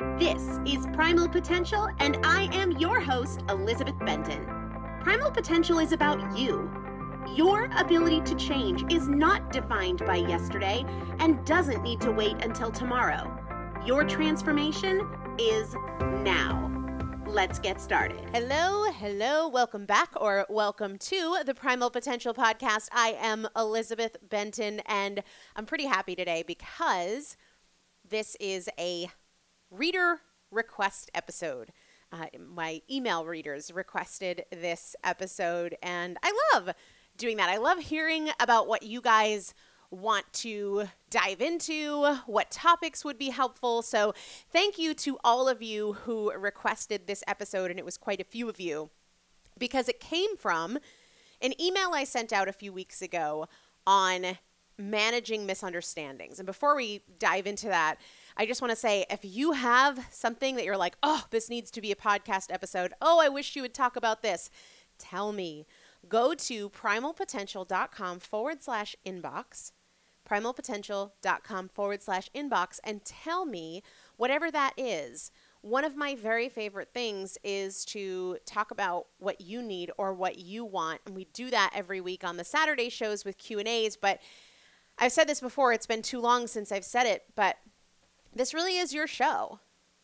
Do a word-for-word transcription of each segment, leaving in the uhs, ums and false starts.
This is Primal Potential, and I am your host, Elizabeth Benton. Primal Potential is about you. Your ability to change is not defined by yesterday and doesn't need to wait until tomorrow. Your transformation is now. Let's get started. Hello, hello, welcome back or welcome to the Primal Potential Podcast. I am Elizabeth Benton, and I'm pretty happy today because this is a reader request episode. Uh, my email readers requested this episode, and I love doing that. I love hearing about what you guys want to dive into, what topics would be helpful. So thank you to all of you who requested this episode, and it was quite a few of you, because it came from an email I sent out a few weeks ago on managing misunderstandings. And before we dive into that, I just want to say, if you have something that you're like, oh, this needs to be a podcast episode, oh, I wish you would talk about this, tell me. Go to primalpotential.com forward slash inbox, primalpotential.com forward slash inbox, and tell me whatever that is. One of my very favorite things is to talk about what you need or what you want. And we do that every week on the Saturday shows with Q and A's. But I've said this before, it's been too long since I've said it, but this really is your show.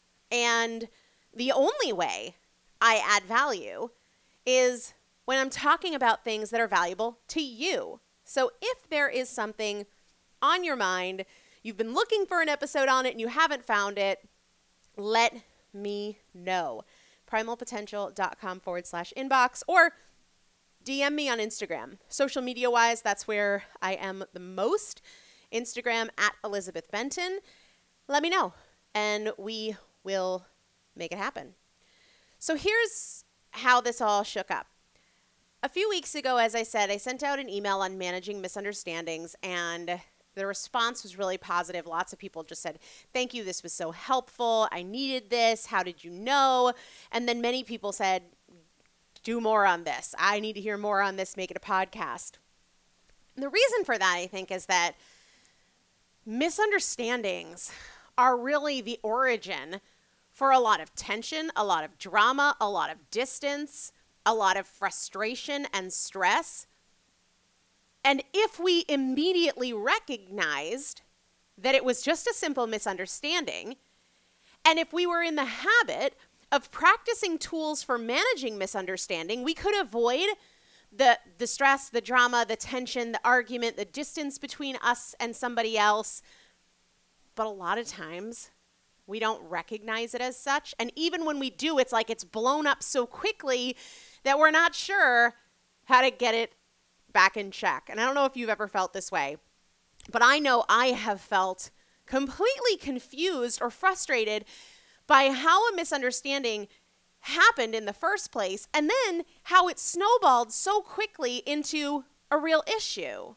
And the only way I add value is when I'm talking about things that are valuable to you. So if there is something on your mind, you've been looking for an episode on it and you haven't found it, let me know. primalpotential.com forward slash inbox or D M me on Instagram. Social media wise, that's where I am the most. Instagram at Elizabeth Benton. Let me know and we will make it happen. So here's how this all shook up. A few weeks ago, as I said, I sent out an email on managing misunderstandings, and the response was really positive. Lots of people just said, thank you, this was so helpful. I needed this. How did you know? And then many people said, do more on this. I need to hear more on this. Make it a podcast. And the reason for that, I think, is that misunderstandings are really the origin for a lot of tension, a lot of drama, a lot of distance, a lot of frustration and stress. And if we immediately recognized that it was just a simple misunderstanding, and if we were in the habit of practicing tools for managing misunderstanding, we could avoid the, the stress, the drama, the tension, the argument, the distance between us and somebody else. But a lot of times we don't recognize it as such. And even when we do, it's like it's blown up so quickly that we're not sure how to get it back in check. And I don't know if you've ever felt this way, but I know I have felt completely confused or frustrated by how a misunderstanding happened in the first place, and then how it snowballed so quickly into a real issue.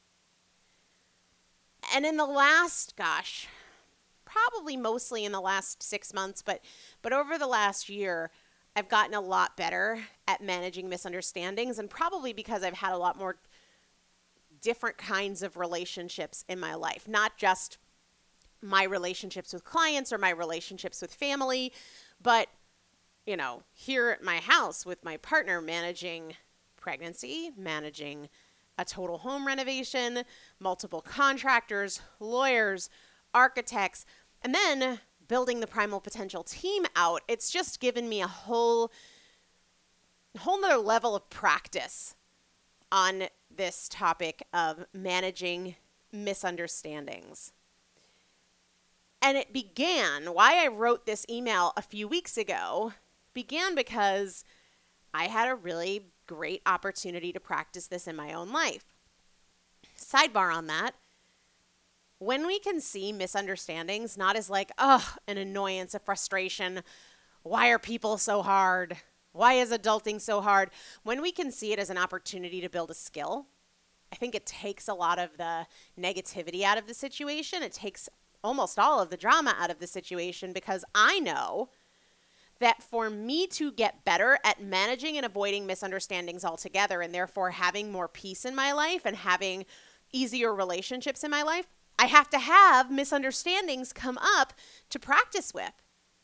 And in the last, gosh, probably mostly in the last six months, but but over the last year, I've gotten a lot better at managing misunderstandings, and probably because I've had a lot more different kinds of relationships in my life, not just my relationships with clients or my relationships with family, but, you know, here at my house with my partner, managing pregnancy, managing a total home renovation, multiple contractors, lawyers, architects, and then building the Primal Potential team out. It's just given me a whole, whole nother level of practice on this topic of managing misunderstandings. And it began, why I wrote this email a few weeks ago, began because I had a really great opportunity to practice this in my own life. Sidebar on that. When we can see misunderstandings not as like, oh, an annoyance, a frustration, why are people so hard? Why is adulting so hard? When we can see it as an opportunity to build a skill, I think it takes a lot of the negativity out of the situation. It takes almost all of the drama out of the situation, because I know that for me to get better at managing and avoiding misunderstandings altogether, and therefore having more peace in my life and having easier relationships in my life, I have to have misunderstandings come up to practice with.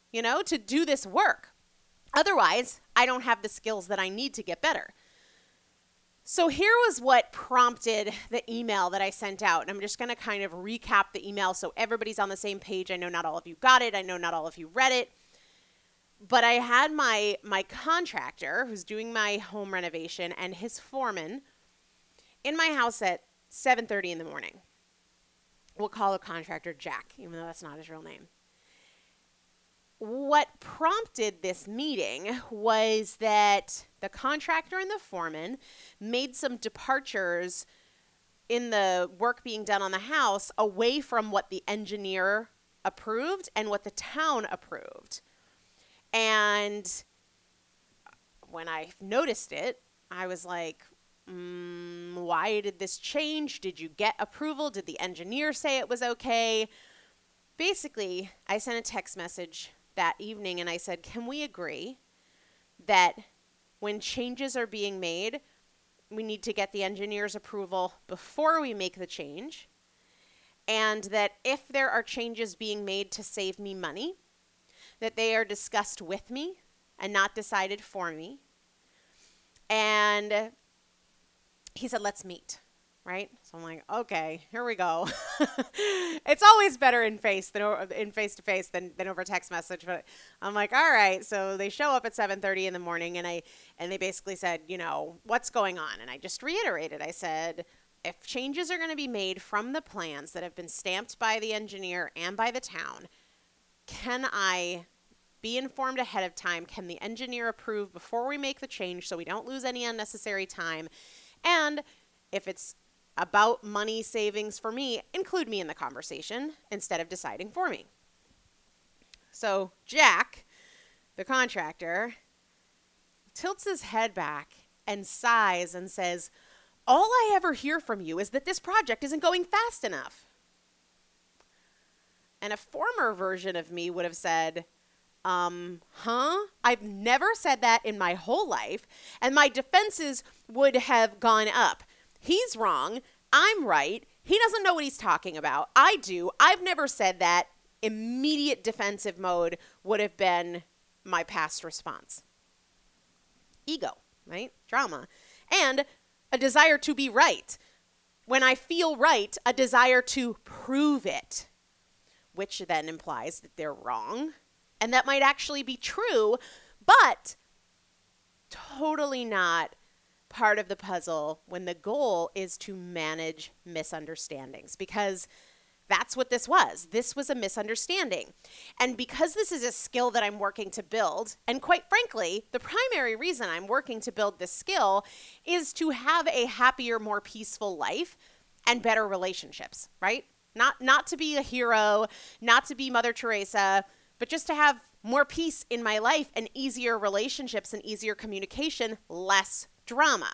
you know, to do this work. Otherwise, I don't have the skills that I need to get better. So here was what prompted the email that I sent out. And I'm just going to kind of recap the email so everybody's on the same page. I know not all of you got it. I know not all of you read it. But I had my my contractor who's doing my home renovation and his foreman in my house at seven thirty in the morning. We'll call the contractor Jack, even though that's not his real name. What prompted this meeting was that the contractor and the foreman made some departures in the work being done on the house away from what the engineer approved and what the town approved. And when I noticed it, I was like, mm, why did this change? Did you get approval? Did the engineer say it was okay? Basically, I sent a text message that evening and I said, can we agree that when changes are being made, we need to get the engineer's approval before we make the change, and that if there are changes being made to save me money, that they are discussed with me and not decided for me. And he said, let's meet. Right? So I'm like, okay, here we go. It's always better in face than in face to face than than over text message. But I'm like, all right. So they show up at seven thirty in the morning, and I and they basically said, you know, what's going on? And I just reiterated. I said, if changes are going to be made from the plans that have been stamped by the engineer and by the town, can I be informed ahead of time? Can the engineer approve before we make the change so we don't lose any unnecessary time? And if it's about money savings for me, include me in the conversation instead of deciding for me. So Jack, the contractor, tilts his head back and sighs and says, all I ever hear from you is that this project isn't going fast enough. And a former version of me would have said, um, huh? I've never said that in my whole life. And my defenses would have gone up. He's wrong. I'm right. He doesn't know what he's talking about. I do. I've never said that. Immediate defensive mode would have been my past response. Ego, right? Drama. And a desire to be right. When I feel right, a desire to prove it, which then implies that they're wrong. And that might actually be true, but totally not part of the puzzle when the goal is to manage misunderstandings, because that's what this was. This was a misunderstanding. And because this is a skill that I'm working to build, and quite frankly, the primary reason I'm working to build this skill is to have a happier, more peaceful life and better relationships, right? Not, not to be a hero, not to be Mother Teresa, but just to have more peace in my life and easier relationships and easier communication, less drama.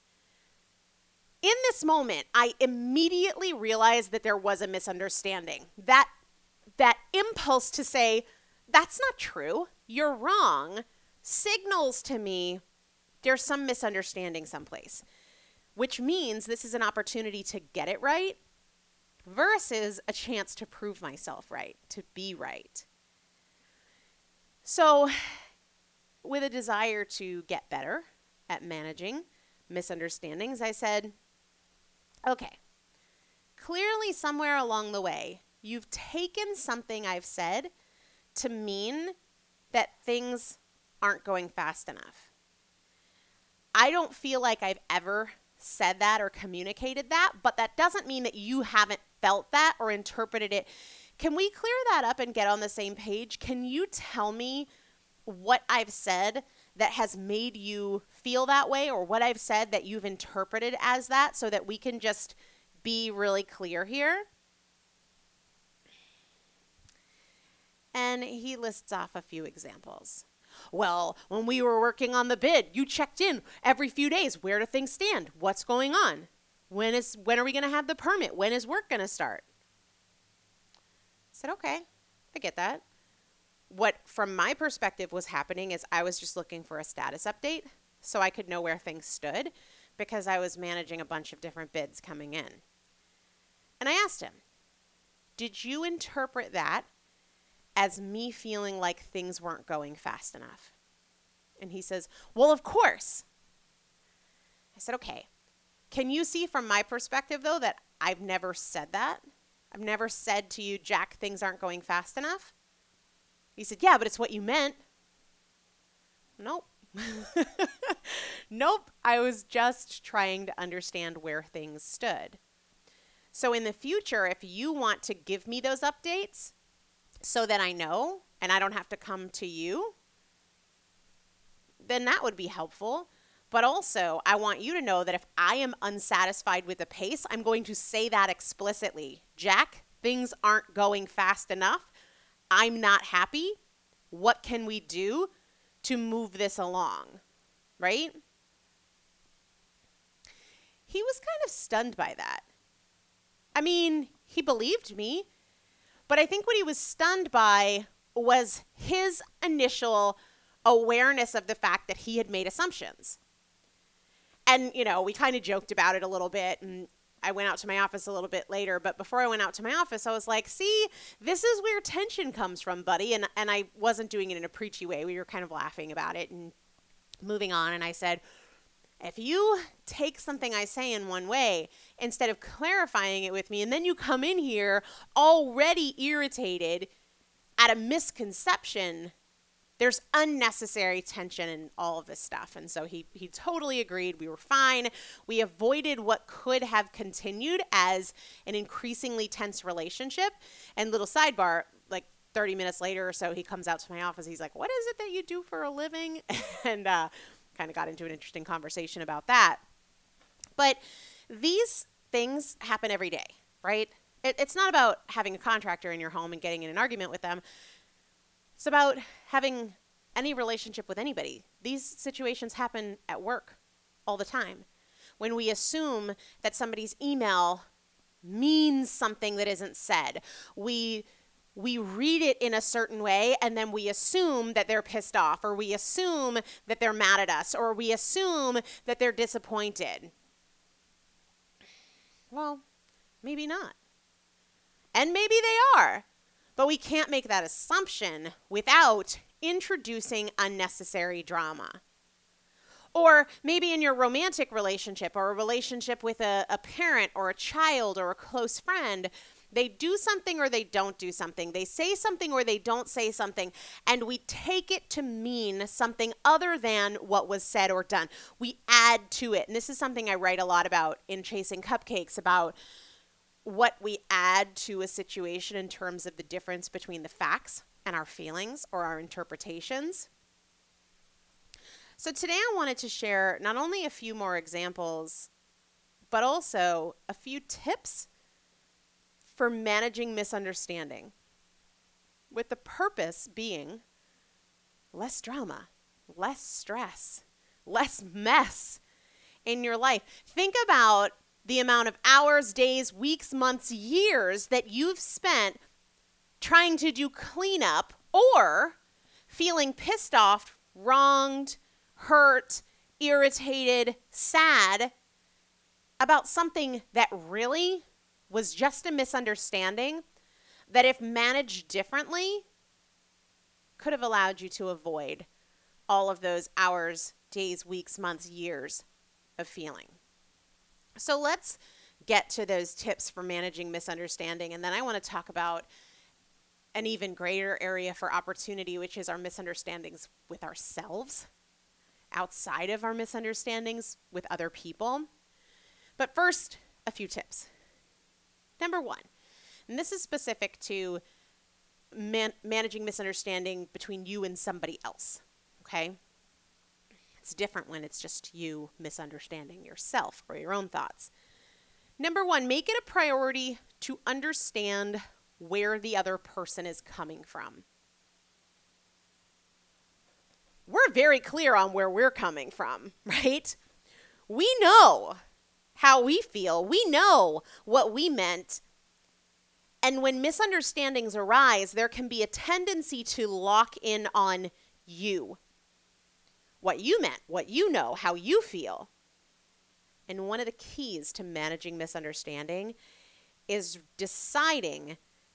In this moment, I immediately realized that there was a misunderstanding. That, that impulse to say, that's not true, you're wrong, signals to me there's some misunderstanding someplace, which means this is an opportunity to get it right versus a chance to prove myself right, to be right. So with a desire to get better at managing misunderstandings, I said, okay, clearly somewhere along the way, you've taken something I've said to mean that things aren't going fast enough. I don't feel like I've ever said that or communicated that, but that doesn't mean that you haven't felt that or interpreted it. Can we clear that up and get on the same page? Can you tell me what I've said that has made you feel that way, or what I've said that you've interpreted as that, so that we can just be really clear here? And he lists off a few examples. Well, when we were working on the bid, you checked in every few days. Where do things stand? What's going on? When is when are we going to have the permit? When is work going to start? I said, okay, I get that. What, from my perspective, was happening is I was just looking for a status update so I could know where things stood, because I was managing a bunch of different bids coming in. And I asked him, did you interpret that as me feeling like things weren't going fast enough. And he says, well, of course. I said, okay. Can you see from my perspective, though, that I've never said that? I've never said to you, Jack, things aren't going fast enough. He said, yeah, but it's what you meant. Nope. Nope. I was just trying to understand where things stood. So in the future, if you want to give me those updates so that I know and I don't have to come to you, then that would be helpful. But also, I want you to know that if I am unsatisfied with the pace, I'm going to say that explicitly. Jack, things aren't going fast enough. I'm not happy. What can we do to move this along? Right? He was kind of stunned by that. I mean, he believed me, but I think what he was stunned by was his initial awareness of the fact that he had made assumptions. And, you know, we kind of joked about it a little bit, and I went out to my office a little bit later, but before I went out to my office, I was like, see, this is where tension comes from, buddy. And and I wasn't doing it in a preachy way. We were kind of laughing about it and moving on. And I said, if you take something I say in one way, instead of clarifying it with me, and then you come in here already irritated at a misconception, there's unnecessary tension in all of this stuff. And so he he totally agreed. We were fine. We avoided what could have continued as an increasingly tense relationship. And little sidebar, like thirty minutes later or so, he comes out to my office. He's like, what is it that you do for a living? And uh, kind of got into an interesting conversation about that. But these things happen every day, right? It, it's not about having a contractor in your home and getting in an argument with them. It's about having any relationship with anybody. These situations happen at work all the time. When we assume that somebody's email means something that isn't said, we we read it in a certain way, and then we assume that they're pissed off, or we assume that they're mad at us, or we assume that they're disappointed. Well, maybe not. And maybe they are. But we can't make that assumption without introducing unnecessary drama. Or maybe in your romantic relationship or a relationship with a, a parent or a child or a close friend, they do something or they don't do something. They say something or they don't say something, and we take it to mean something other than what was said or done. We add to it. And this is something I write a lot about in Chasing Cupcakes, about what we add to a situation in terms of the difference between the facts and our feelings or our interpretations. So today I wanted to share not only a few more examples, but also a few tips for managing misunderstanding, with the purpose being less drama, less stress, less mess in your life. Think about the amount of hours, days, weeks, months, years that you've spent trying to do cleanup or feeling pissed off, wronged, hurt, irritated, sad about something that really was just a misunderstanding that, if managed differently, could have allowed you to avoid all of those hours, days, weeks, months, years of feeling. So let's get to those tips for managing misunderstanding. And then I want to talk about an even greater area for opportunity, which is our misunderstandings with ourselves, outside of our misunderstandings with other people. But first, a few tips. Number one, and this is specific to man- managing misunderstanding between you and somebody else, okay? It's different when it's just you misunderstanding yourself or your own thoughts. Number one, make it a priority to understand where the other person is coming from. We're very clear on where we're coming from, right? We know how we feel. We know what we meant. And when misunderstandings arise, there can be a tendency to lock in on you. What you meant, what you know, how you feel. And one of the keys to managing misunderstanding is deciding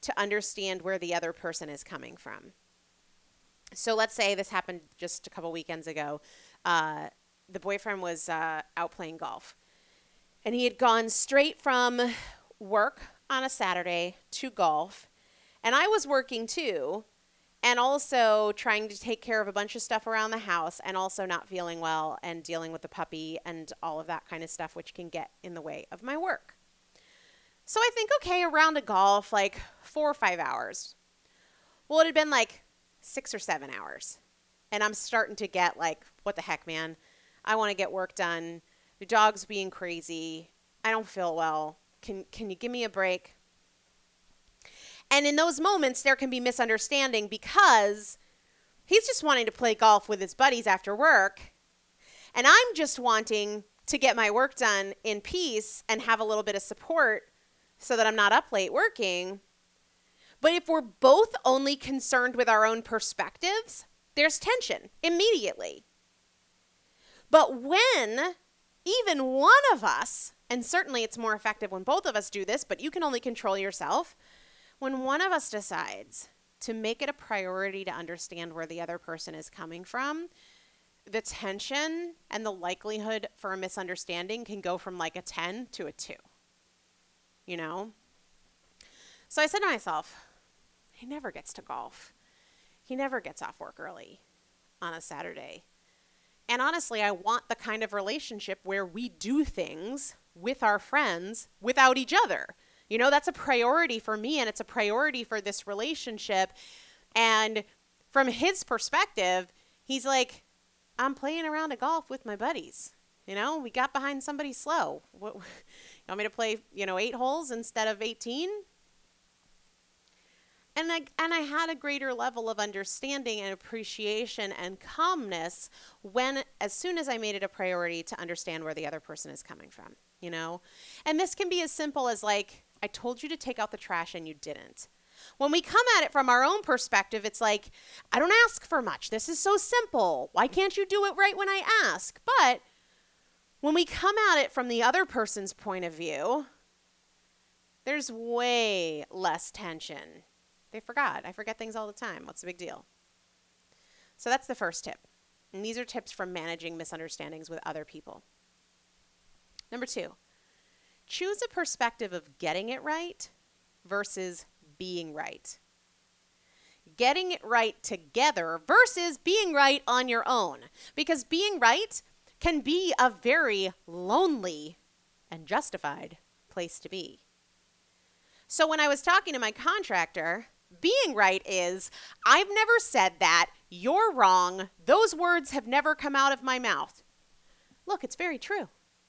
to understand where the other person is coming from. So let's say this happened just a couple weekends ago. Uh, the boyfriend was uh, out playing golf, and he had gone straight from work on a Saturday to golf, and I was working too, and also trying to take care of a bunch of stuff around the house, and also not feeling well and dealing with the puppy and all of that kind of stuff, which can get in the way of my work. So I think, okay, a round of golf, like four or five hours. Well, it had been like six or seven hours. And I'm starting to get like, what the heck, man? I want to get work done. The dog's being crazy. I don't feel well. Can can you give me a break? And in those moments, there can be misunderstanding because he's just wanting to play golf with his buddies after work. And I'm just wanting to get my work done in peace and have a little bit of support so that I'm not up late working. But if we're both only concerned with our own perspectives, there's tension immediately. But when even one of us, and certainly it's more effective when both of us do this, but you can only control yourself, when one of us decides to make it a priority to understand where the other person is coming from, the tension and the likelihood for a misunderstanding can go from like a ten to a two. You know? So I said to myself, he never gets to golf. He never gets off work early on a Saturday. And honestly, I want the kind of relationship where we do things with our friends without each other. You know, that's a priority for me, and it's a priority for this relationship. And from his perspective, he's like, I'm playing around a golf with my buddies. You know, we got behind somebody slow. What, you want me to play, you know, eight holes instead of eighteen? And I, and I had a greater level of understanding and appreciation and calmness when, as soon as I made it a priority to understand where the other person is coming from, you know? And this can be as simple as like, I told you to take out the trash and you didn't. When we come at it from our own perspective, it's like, I don't ask for much. This is so simple. Why can't you do it right when I ask? But when we come at it from the other person's point of view, there's way less tension. They forgot. I forget things all the time. What's the big deal? So that's the first tip. And these are tips from managing misunderstandings with other people. Number two, choose a perspective of getting it right versus being right. Getting it right together versus being right on your own. Because being right can be a very lonely and justified place to be. So when I was talking to my contractor, being right is, I've never said that, you're wrong, those words have never come out of my mouth. Look, it's very true.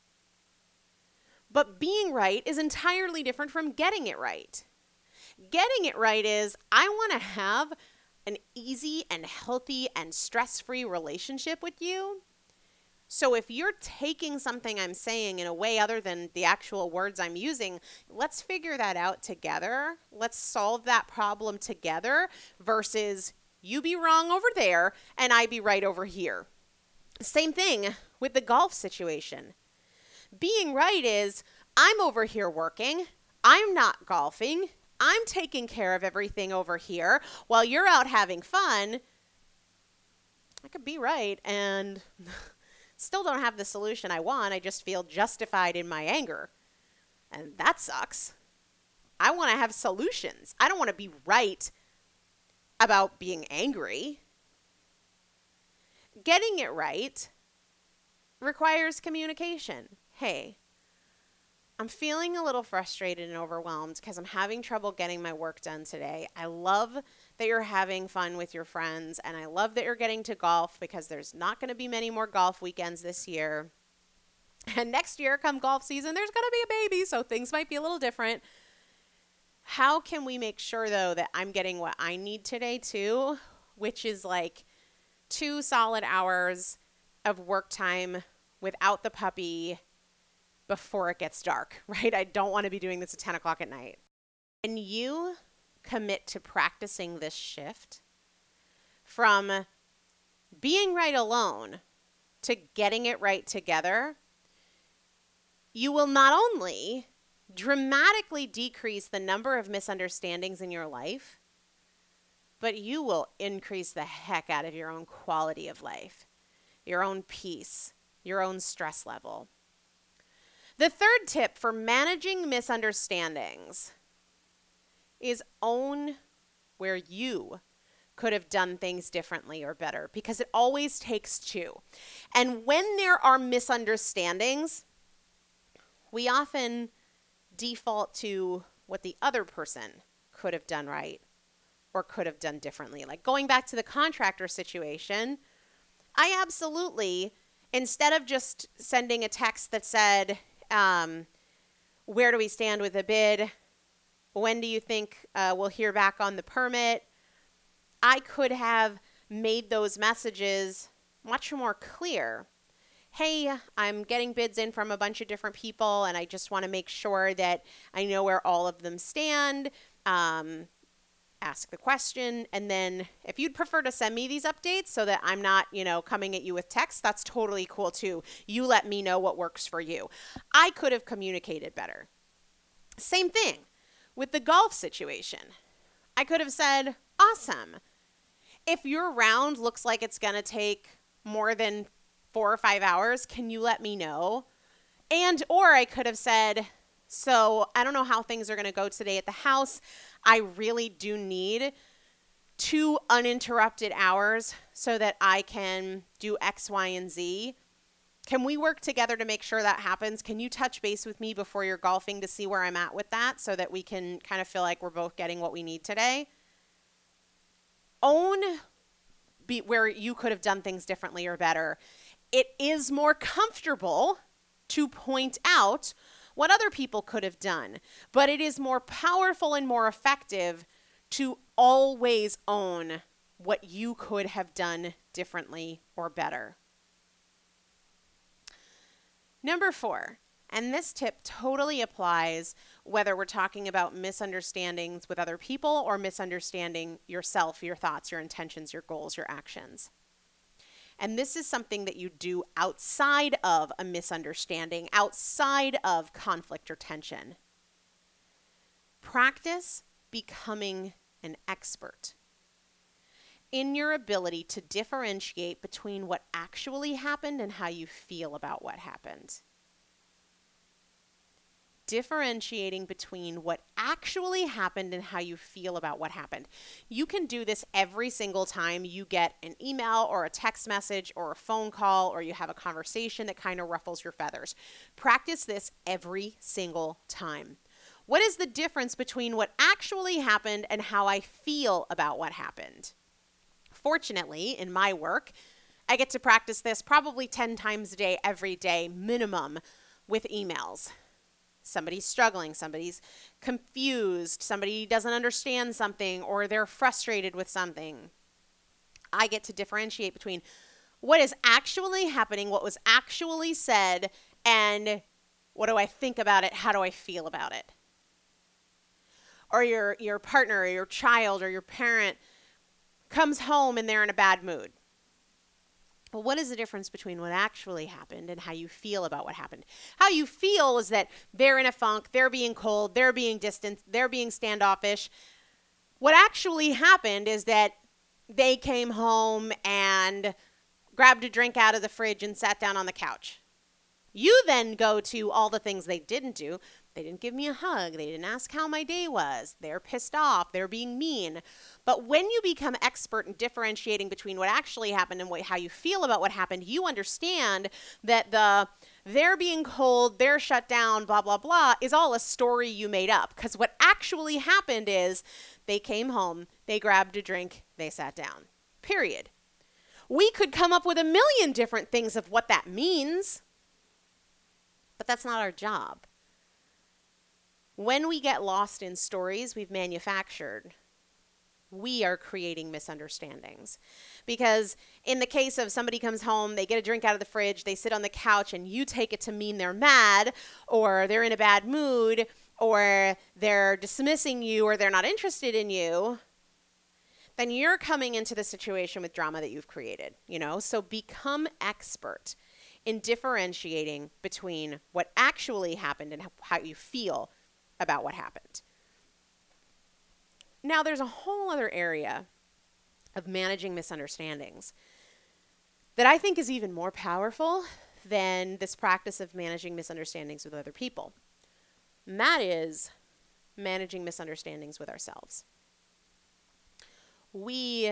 But being right is entirely different from getting it right. Getting it right is, I want to have an easy and healthy and stress-free relationship with you. So if you're taking something I'm saying in a way other than the actual words I'm using, let's figure that out together. Let's solve that problem together versus you be wrong over there and I be right over here. Same thing with the golf situation. Being right is, I'm over here working, I'm not golfing, I'm taking care of everything over here while you're out having fun. I could be right and still don't have the solution I want. I just feel justified in my anger. And that sucks. I want to have solutions. I don't want to be right about being angry. Getting it right requires communication. Hey, I'm feeling a little frustrated and overwhelmed because I'm having trouble getting my work done today. I love that you're having fun with your friends, and I love that you're getting to golf because there's not going to be many more golf weekends this year. And next year, come golf season, there's going to be a baby, so things might be a little different. How can we make sure, though, that I'm getting what I need today, too, which is like two solid hours of work time without the puppy before it gets dark, right? I don't want to be doing this at ten o'clock at night. And you commit to practicing this shift from being right alone to getting it right together, you will not only dramatically decrease the number of misunderstandings in your life, but you will increase the heck out of your own quality of life, your own peace, your own stress level. The third tip for managing misunderstandings is own where you could have done things differently or better, because it always takes two. And when there are misunderstandings, we often default to what the other person could have done right or could have done differently. Like going back to the contractor situation, I absolutely, instead of just sending a text that said, um, where do we stand with the bid? When do you think uh, we'll hear back on the permit? I could have made those messages much more clear. Hey, I'm getting bids in from a bunch of different people, and I just want to make sure that I know where all of them stand. Um, ask the question, and then if you'd prefer to send me these updates so that I'm not, you know, coming at you with text, that's totally cool too. You let me know what works for you. I could have communicated better. Same thing with the golf situation. I could have said, awesome. If your round looks like it's going to take more than four or five hours, can you let me know? And, or I could have said, so I don't know how things are going to go today at the house. I really do need two uninterrupted hours so that I can do X, Y, and Z. Can we work together to make sure that happens? Can you touch base with me before you're golfing to see where I'm at with that so that we can kind of feel like we're both getting what we need today? Own be where you could have done things differently or better. It is more comfortable to point out what other people could have done, but it is more powerful and more effective to always own what you could have done differently or better. Number four, and this tip totally applies whether we're talking about misunderstandings with other people or misunderstanding yourself, your thoughts, your intentions, your goals, your actions. And this is something that you do outside of a misunderstanding, outside of conflict or tension. Practice becoming an expert in your ability to differentiate between what actually happened and how you feel about what happened. Differentiating between what actually happened and how you feel about what happened. You can do this every single time you get an email or a text message or a phone call or you have a conversation that kind of ruffles your feathers. Practice this every single time. What is the difference between what actually happened and how I feel about what happened? Fortunately, in my work, I get to practice this probably ten times a day, every day, minimum, with emails. Somebody's struggling, somebody's confused, somebody doesn't understand something, or they're frustrated with something. I get to differentiate between what is actually happening, what was actually said, and what do I think about it? How do I feel about it? Or your, your partner or your child or your parent comes home and they're in a bad mood. Well, what is the difference between what actually happened and how you feel about what happened? How you feel is that they're in a funk, they're being cold, they're being distant, they're being standoffish. What actually happened is that they came home and grabbed a drink out of the fridge and sat down on the couch. You then go to all the things they didn't do. They didn't give me a hug. They didn't ask how my day was. They're pissed off. They're being mean. But when you become expert in differentiating between what actually happened and what, how you feel about what happened, you understand that the they're being cold, they're shut down, blah, blah, blah, is all a story you made up. Because what actually happened is they came home, they grabbed a drink, they sat down. Period. We could come up with a million different things of what that means, but that's not our job. When we get lost in stories we've manufactured, we are creating misunderstandings. Because in the case of somebody comes home, they get a drink out of the fridge, they sit on the couch, and you take it to mean they're mad, or they're in a bad mood, or they're dismissing you, or they're not interested in you, then you're coming into the situation with drama that you've created, you know? So become expert in differentiating between what actually happened and how you feel about what happened. Now, there's a whole other area of managing misunderstandings that I think is even more powerful than this practice of managing misunderstandings with other people. And that is managing misunderstandings with ourselves. We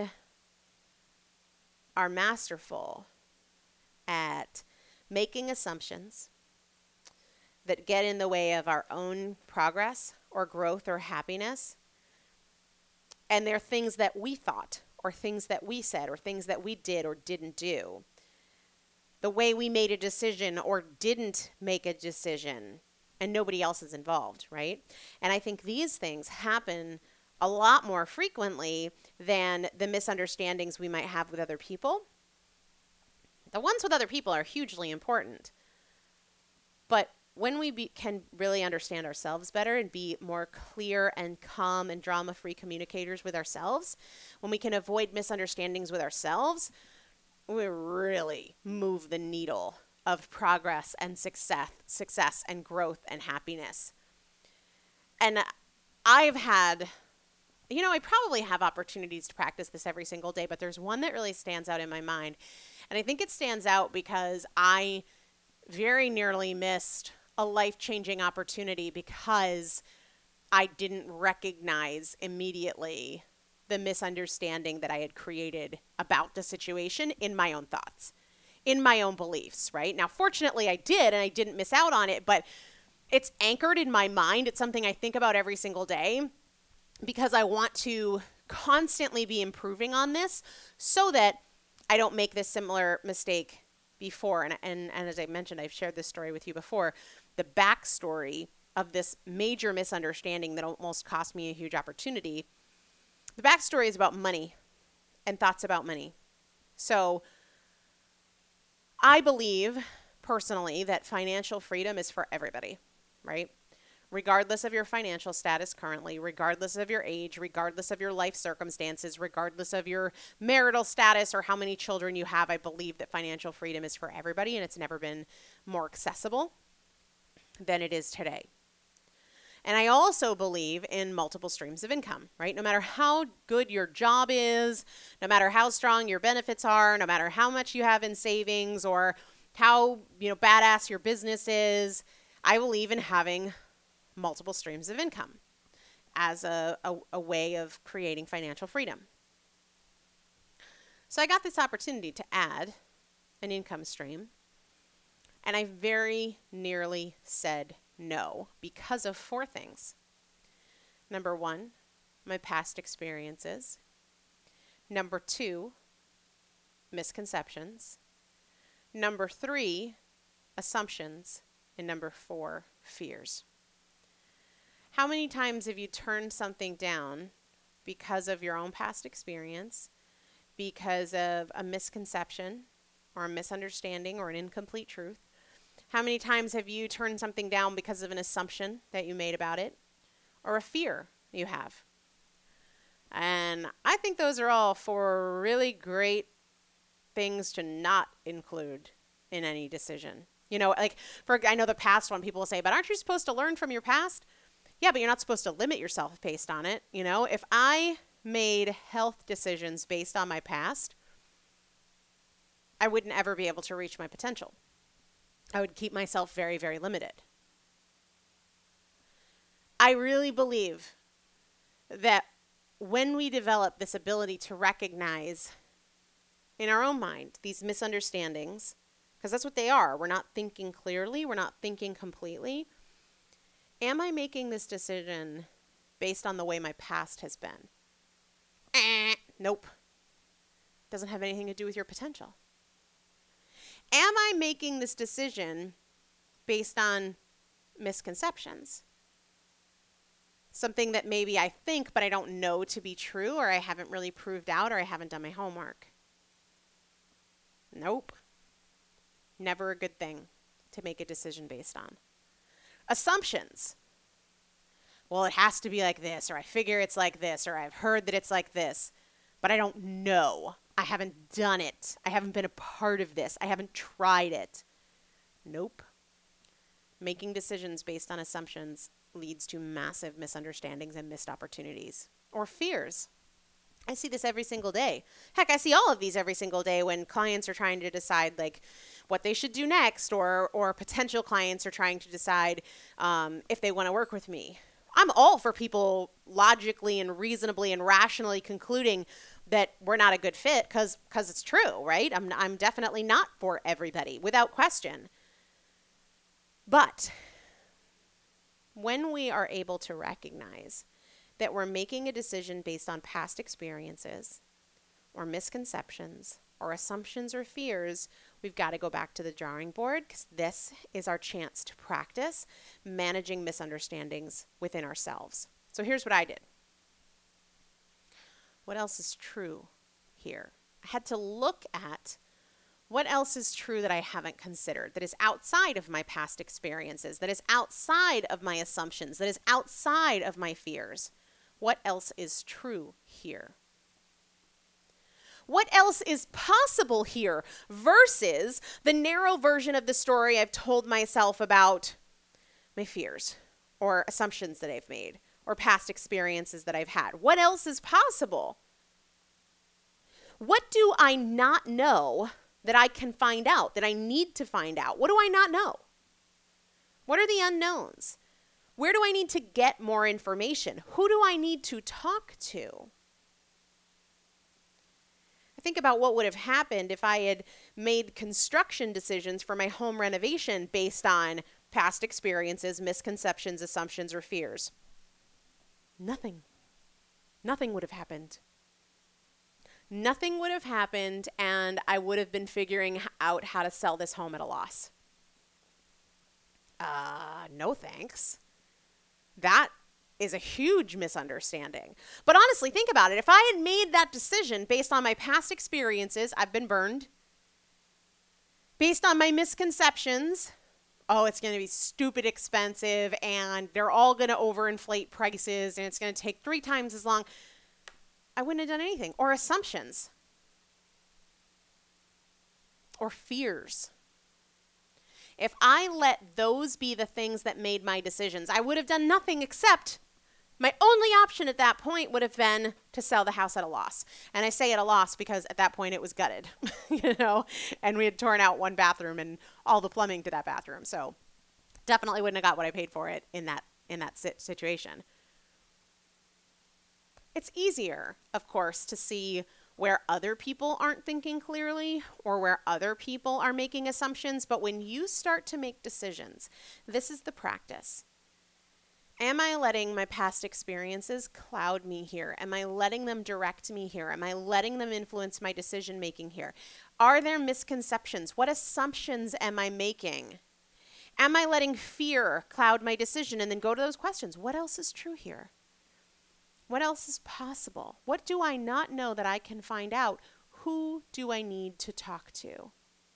are masterful at making assumptions that get in the way of our own progress or growth or happiness. And they're things that we thought, or things that we said, or things that we did or didn't do. The way we made a decision or didn't make a decision, and nobody else is involved, right? And I think these things happen a lot more frequently than the misunderstandings we might have with other people. The ones with other people are hugely important. But when we be, can really understand ourselves better and be more clear and calm and drama-free communicators with ourselves, when we can avoid misunderstandings with ourselves, we really move the needle of progress and success, success and growth and happiness. And I've had, you know, I probably have opportunities to practice this every single day, but there's one that really stands out in my mind. And I think it stands out because I very nearly missed a life-changing opportunity because I didn't recognize immediately the misunderstanding that I had created about the situation in my own thoughts, in my own beliefs, right? Now, fortunately, I did, and I didn't miss out on it, but it's anchored in my mind. It's something I think about every single day because I want to constantly be improving on this so that I don't make this similar mistake before. And, and, and as I mentioned, I've shared this story with you before. The backstory of this major misunderstanding that almost cost me a huge opportunity. The backstory is about money and thoughts about money. So I believe personally that financial freedom is for everybody, right? Regardless of your financial status currently, regardless of your age, regardless of your life circumstances, regardless of your marital status or how many children you have, I believe that financial freedom is for everybody, and it's never been more accessible than it is today. And I also believe in multiple streams of income, right? No matter how good your job is, no matter how strong your benefits are, no matter how much you have in savings or how, you know, badass your business is, I believe in having multiple streams of income as a, a, a way of creating financial freedom. So I got this opportunity to add an income stream, and I very nearly said no because of four things. Number one, my past experiences. Number two, misconceptions. Number three, assumptions. And number four, fears. How many times have you turned something down because of your own past experience, because of a misconception or a misunderstanding or an incomplete truth? How many times have you turned something down because of an assumption that you made about it or a fear you have? And I think those are all four really great things to not include in any decision. You know, like for I know the past one, people will say, but aren't you supposed to learn from your past? Yeah, but you're not supposed to limit yourself based on it. You know, if I made health decisions based on my past, I wouldn't ever be able to reach my potential. I would keep myself very, very limited. I really believe that when we develop this ability to recognize in our own mind these misunderstandings, because that's what they are, we're not thinking clearly, we're not thinking completely. Am I making this decision based on the way my past has been? Eh, nope. Doesn't have anything to do with your potential. Am I making this decision based on misconceptions? Something that maybe I think, but I don't know to be true, or I haven't really proved out, or I haven't done my homework. Nope. Never a good thing to make a decision based on. Assumptions. Well, it has to be like this, or I figure it's like this, or I've heard that it's like this, but I don't know. I haven't done it. I haven't been a part of this. I haven't tried it. Nope. Making decisions based on assumptions leads to massive misunderstandings and missed opportunities or fears. I see this every single day. Heck, I see all of these every single day when clients are trying to decide like what they should do next, or or potential clients are trying to decide um, if they want to work with me. I'm all for people logically and reasonably and rationally concluding that we're not a good fit because because it's true, right? I'm I'm definitely not for everybody, without question. But when we are able to recognize that we're making a decision based on past experiences or misconceptions or assumptions or fears, we've got to go back to the drawing board, because this is our chance to practice managing misunderstandings within ourselves. So here's what I did. What else is true here? I had to look at what else is true that I haven't considered, that is outside of my past experiences, that is outside of my assumptions, that is outside of my fears. What else is true here? What else is possible here versus the narrow version of the story I've told myself about my fears or assumptions that I've made or past experiences that I've had? What else is possible? What do I not know that I can find out, that I need to find out? What do I not know? What are the unknowns? Where do I need to get more information? Who do I need to talk to? I think about what would have happened if I had made construction decisions for my home renovation based on past experiences, misconceptions, assumptions, or fears. Nothing. Nothing would have happened. Nothing would have happened, and I would have been figuring out how to sell this home at a loss. Uh, no thanks. That is a huge misunderstanding. But honestly, think about it. If I had made that decision based on my past experiences, I've been burned. Based on my misconceptions, oh, it's going to be stupid expensive and they're all going to overinflate prices and it's going to take three times as long, I wouldn't have done anything. Or assumptions. Or fears. If I let those be the things that made my decisions, I would have done nothing except my only option at that point would have been to sell the house at a loss. And I say at a loss because at that point it was gutted, you know, and we had torn out one bathroom and all the plumbing to that bathroom. So definitely wouldn't have got what I paid for it in that in that situation. It's easier, of course, to see where other people aren't thinking clearly or where other people are making assumptions. But when you start to make decisions, this is the practice. Am I letting my past experiences cloud me here? Am I letting them direct me here? Am I letting them influence my decision making here? Are there misconceptions? What assumptions am I making? Am I letting fear cloud my decision? And then go to those questions. What else is true here? What else is possible? What do I not know that I can find out? Who do I need to talk to?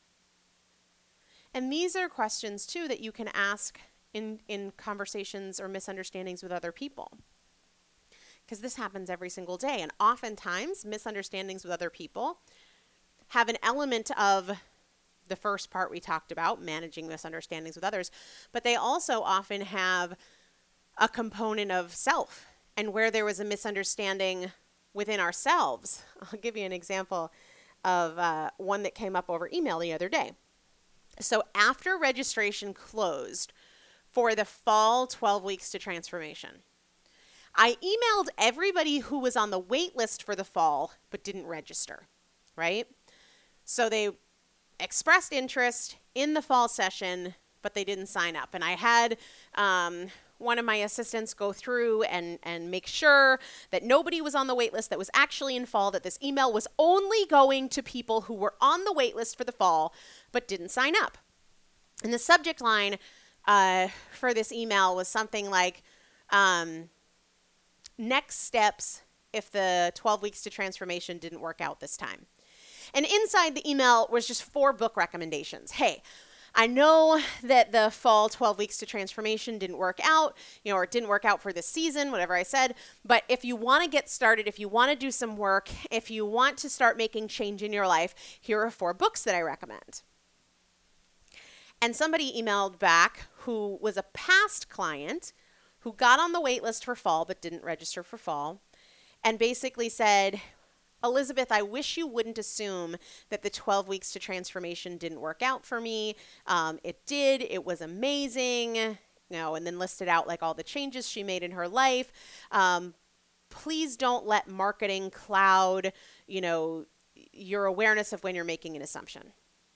And these are questions, too, that you can ask in, in conversations or misunderstandings with other people. Because this happens every single day. And oftentimes, misunderstandings with other people have an element of the first part we talked about, managing misunderstandings with others. But they also often have a component of self. And where there was a misunderstanding within ourselves. I'll give you an example of uh, one that came up over email the other day. So after registration closed for the fall twelve weeks to transformation, I emailed everybody who was on the wait list for the fall but didn't register, right? So they expressed interest in the fall session, but they didn't sign up. And I had um, one of my assistants go through and, and make sure that nobody was on the wait list that was actually in fall, that this email was only going to people who were on the wait list for the fall but didn't sign up. And the subject line uh, for this email was something like, um, next steps if the twelve weeks to transformation didn't work out this time. And inside the email was just four book recommendations. Hey, I know that the fall twelve weeks to transformation didn't work out, you know, or it didn't work out for this season, whatever I said. But if you want to get started, if you want to do some work, if you want to start making change in your life, here are four books that I recommend. And somebody emailed back who was a past client who got on the wait list for fall but didn't register for fall, and basically said, Elizabeth, I wish you wouldn't assume that the twelve weeks to transformation didn't work out for me. Um, it did. It was amazing. You know, and then listed out like all the changes she made in her life. Um, please don't let marketing cloud, you know, your awareness of when you're making an assumption.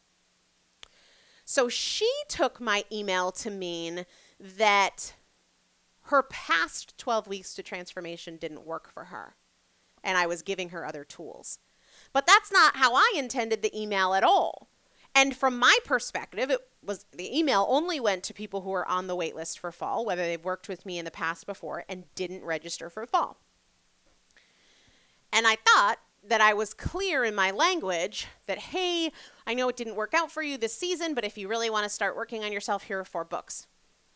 So she took my email to mean that her past twelve weeks to transformation didn't work for her, and I was giving her other tools. But that's not how I intended the email at all. And from my perspective, it was the email only went to people who were on the wait list for fall, whether they've worked with me in the past before and didn't register for fall. And I thought that I was clear in my language that, hey, I know it didn't work out for you this season, but if you really want to start working on yourself, here are four books.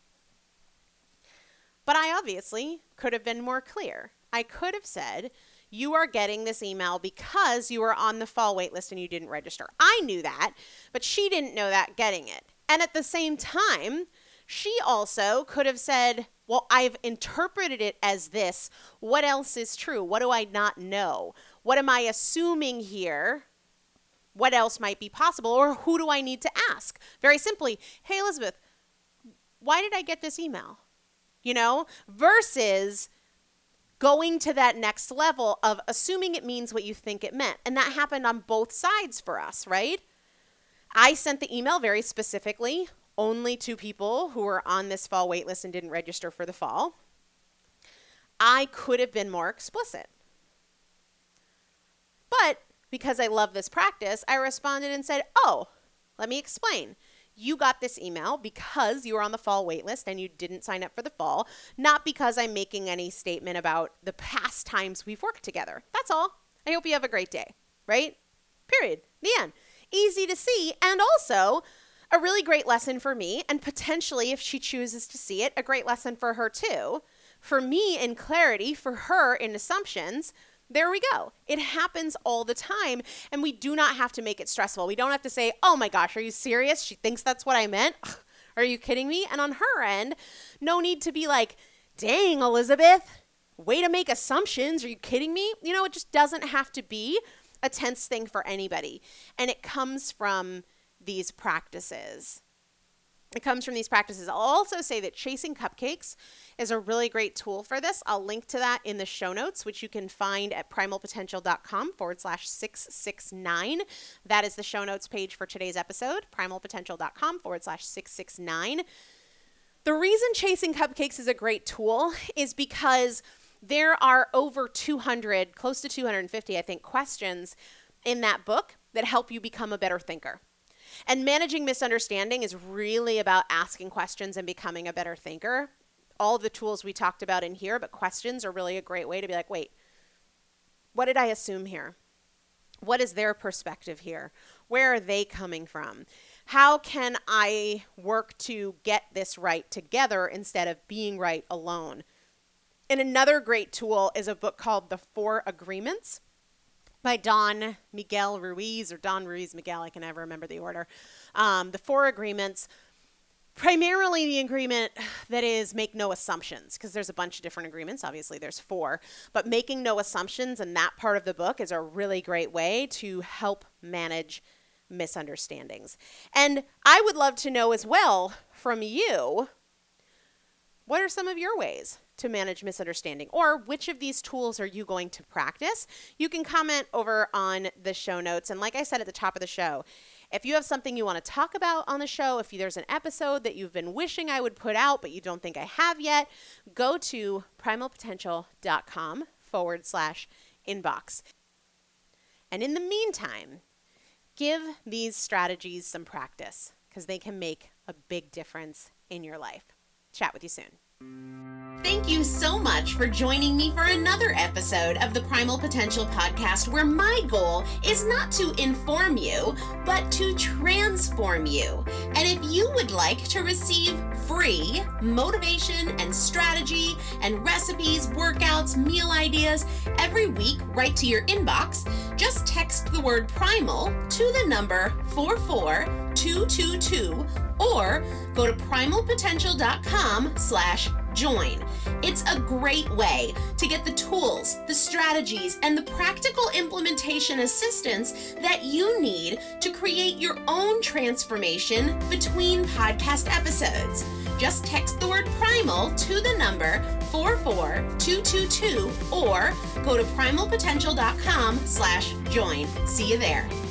But I obviously could have been more clear. I could have said, you are getting this email because you were on the fall wait list and you didn't register. I knew that, but she didn't know that getting it. And at the same time, she also could have said, well, I've interpreted it as this. What else is true? What do I not know? What am I assuming here? What else might be possible? Or who do I need to ask? Very simply, hey, Elizabeth, why did I get this email? You know, versus going to that next level of assuming it means what you think it meant. And that happened on both sides for us, right? I sent the email very specifically only to people who were on this fall waitlist and didn't register for the fall. I could have been more explicit. But because I love this practice, I responded and said, oh, let me explain. You got this email because you were on the fall waitlist and you didn't sign up for the fall, not because I'm making any statement about the past times we've worked together. That's all. I hope you have a great day, right? Period. The end. Easy to see, and also a really great lesson for me, and potentially, if she chooses to see it, a great lesson for her too. For me in clarity, for her in assumptions. There we go. It happens all the time, and we do not have to make it stressful. We don't have to say, oh my gosh, are you serious? She thinks that's what I meant? Are you kidding me? And on her end, no need to be like, dang, Elizabeth, way to make assumptions. Are you kidding me? You know, it just doesn't have to be a tense thing for anybody. And it comes from these practices. It comes from these practices. I'll also say that Chasing Cupcakes is a really great tool for this. I'll link to that in the show notes, which you can find at primalpotential.com forward slash 669. That is the show notes page for today's episode, primalpotential.com forward slash 669. The reason Chasing Cupcakes is a great tool is because there are over two hundred, close to two hundred fifty, I think, questions in that book that help you become a better thinker. And managing misunderstanding is really about asking questions and becoming a better thinker. All the tools we talked about in here, but questions are really a great way to be like, wait, what did I assume here? What is their perspective here? Where are they coming from? How can I work to get this right together instead of being right alone? And another great tool is a book called The Four Agreements by Don Miguel Ruiz, or Don Ruiz Miguel, I can never remember the order. Um, the Four Agreements, primarily the agreement that is make no assumptions, because there's a bunch of different agreements. Obviously, there's four. But making no assumptions in that part of the book is a really great way to help manage misunderstandings. And I would love to know as well from you, what are some of your ways to manage misunderstanding, or which of these tools are you going to practice? You can comment over on the show notes. And like I said at the top of the show, if you have something you want to talk about on the show, if there's an episode that you've been wishing I would put out, but you don't think I have yet, go to primalpotential.com forward slash inbox. And in the meantime, give these strategies some practice, because they can make a big difference in your life. Chat with you soon. Thank you so much for joining me for another episode of the Primal Potential Podcast, where my goal is not to inform you, but to transform you. And if you would like to receive free motivation and strategy and recipes, workouts, meal ideas every week right to your inbox, just text the word primal to the number four four two two two or go to primalpotential.com slash join. It's a great way to get the tools, the strategies, and the practical implementation assistance that you need to create your own transformation between podcast episodes. Just text the word primal to the number four four two two two or go to primal potential dot com slash join. See you there.